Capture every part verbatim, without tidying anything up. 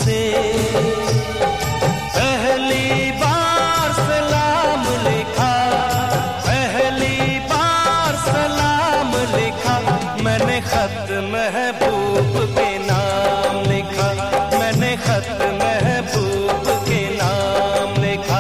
से पहली बार सलाम लिखा, पहली बार सलाम लिखा, मैंने खत महबूब के नाम लिखा, मैंने खत महबूब के नाम लिखा।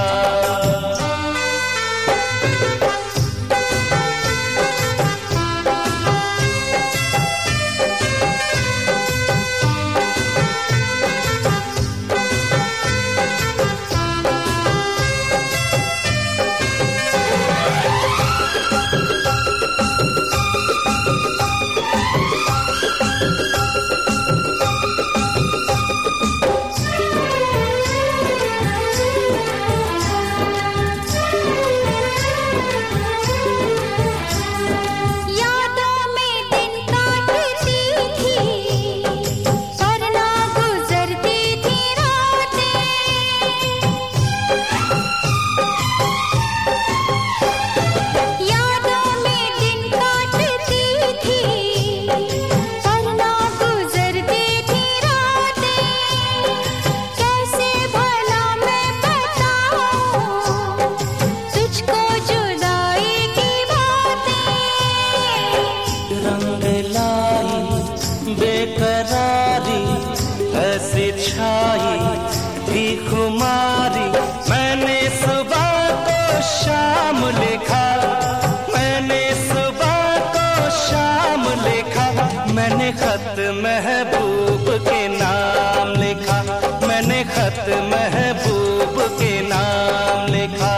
बेकरारी ऐसी छाई थी खुमारी, मैंने सुबह को शाम लिखा, मैंने सुबह को शाम लिखा, मैंने खत महबूब के नाम लिखा, मैंने खत महबूब के नाम लिखा।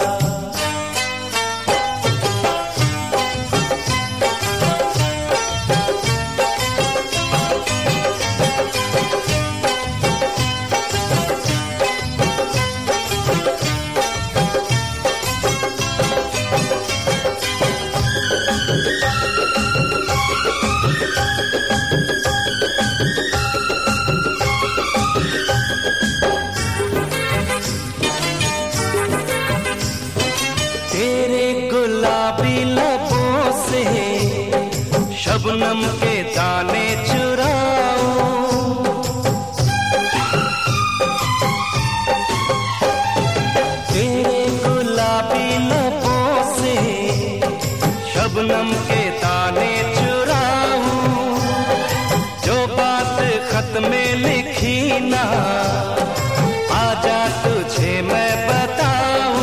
तेरे गुलाबी लबों से शबनम के दाने चुराऊं, तेरे गुलाबी लबों से शबनम के दाने चुराऊं, जो बात खत में लिखी ना आजा तुझे मैं बताऊं।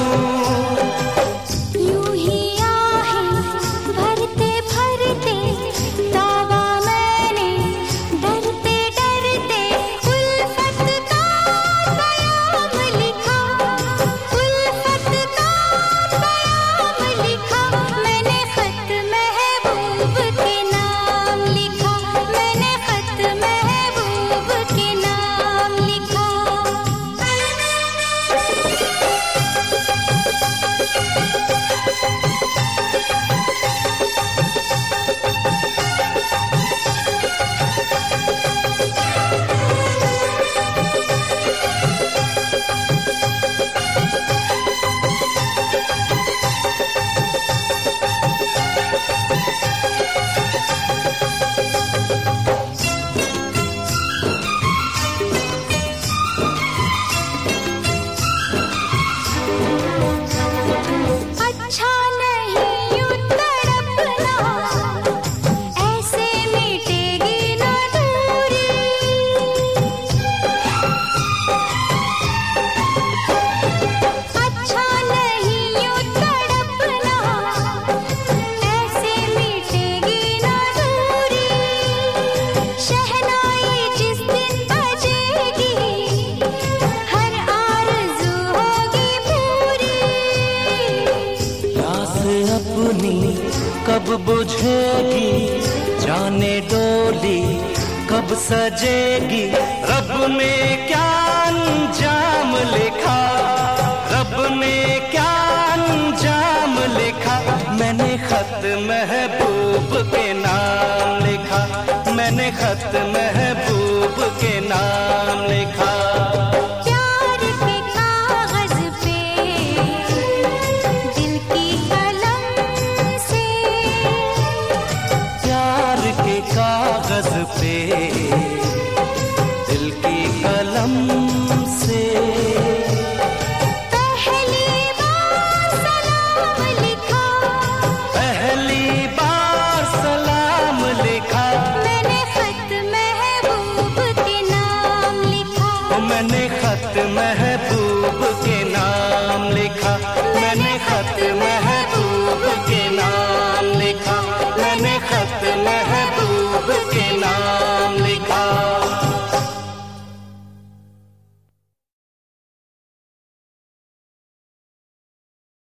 कब बुझेगी जाने डोली, कब सजेगी, रब ने क्या अंजाम लिखा, रब ने क्या अंजाम लिखा, मैंने खत महबूब के नाम लिखा, मैंने खत महबूब के नाम लिखा। कागज पे दिल की कलम से पहली बार सलाम लिखा, पहली बार सलाम लिखा, मैंने खत महबूब के नाम लिखा, मैंने खत महबूब के